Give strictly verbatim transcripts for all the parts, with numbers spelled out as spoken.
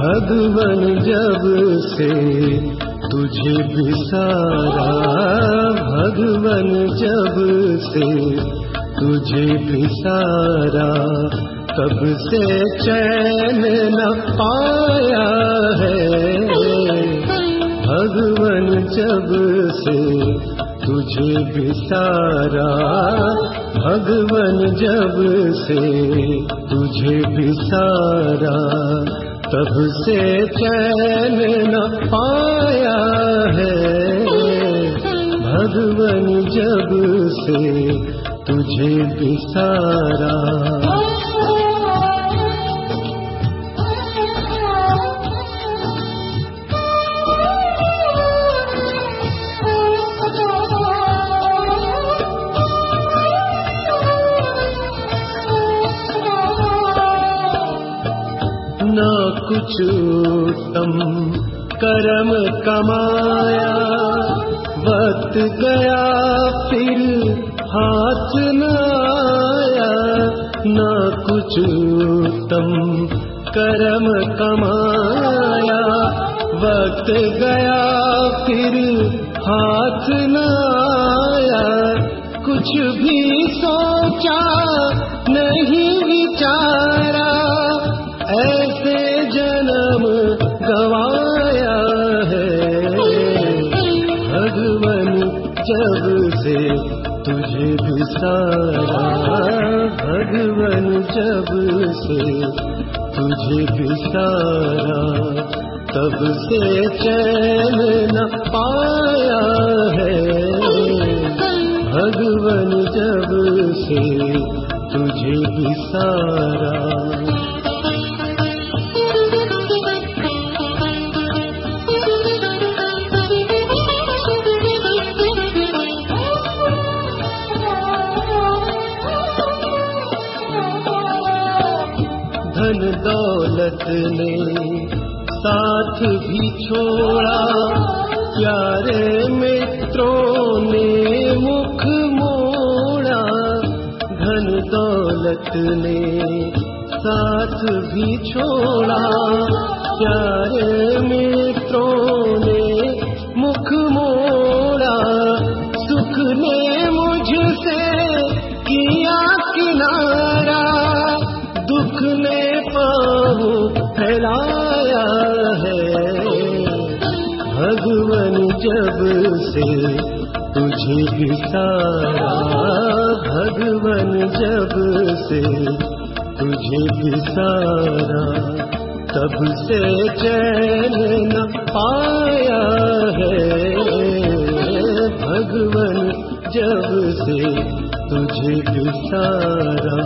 भगवन जब से तुझे बिसारा, भगवन जब से तुझे बिसारा, तब से चैन न पाया है। भगवन जब से तुझे बिसारा, भगवन जब से तुझे बिसारा, तब से चैन न पाया है। भगवन जब से तुझे बिसारा। न कुछ उत्तम कर्म कमाया, वक्त गया फिर हाथ न आया। न कुछ उत्तम कर्म कमाया, वक्त गया फिर हाथ न आया। कुछ भी सोचा नहीं विचारा, ऐसे जन्म गवाया है। भगवन जब से तुझे बिसारा, भगवन जब से तुझे बिसारा, तब से चैन न पाया है। भगवन जब से तुझे बिसारा। धन दौलत ने साथ भी छोड़ा, प्यारे मित्रों ने मुख मोड़ा। धन दौलत ने साथ भी छोड़ा, प्यारे मित्रों ने मुख मोड़ा। सुख ने मुझसे किया किनारा, दुख ने पाँव फैलाया है। भगवन जब से तुझे बिसारा, भगवन जब से तुझे बिसारा, तब से चैन न पाया है। भगवन जब से तुझे बिसारा।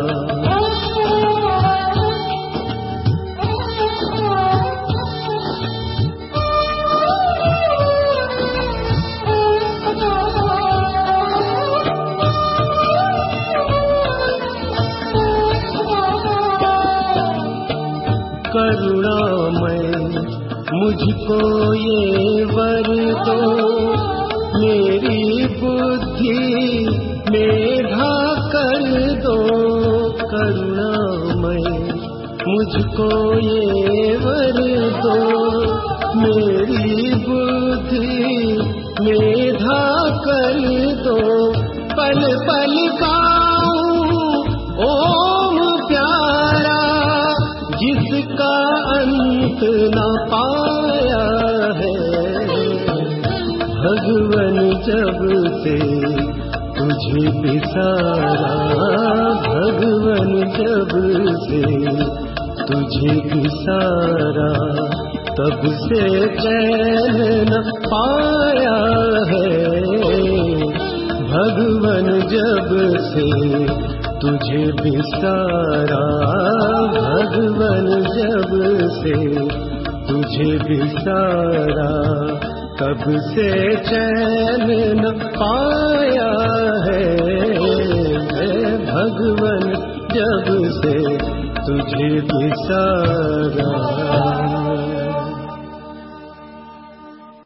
करुणामय मुझको ये वर दो, मेरी बुद्धि मेधा कर दो। करुणामय मुझको ये वर दो, मेरी बुद्धि मेधा कर दो। पल पल गाऊं ओम प्यारा, जिसका अंत न पाया है। भगवन जब से तुझे बिसारा, भगवन जब से तुझे बिसारा, तब से चैन न पाया है। भगवन जब से तुझे बिसारा, भगवन जब से तुझे बिसारा, तब से चैन न पाया है। भगवन जब से तुझे बिसारा।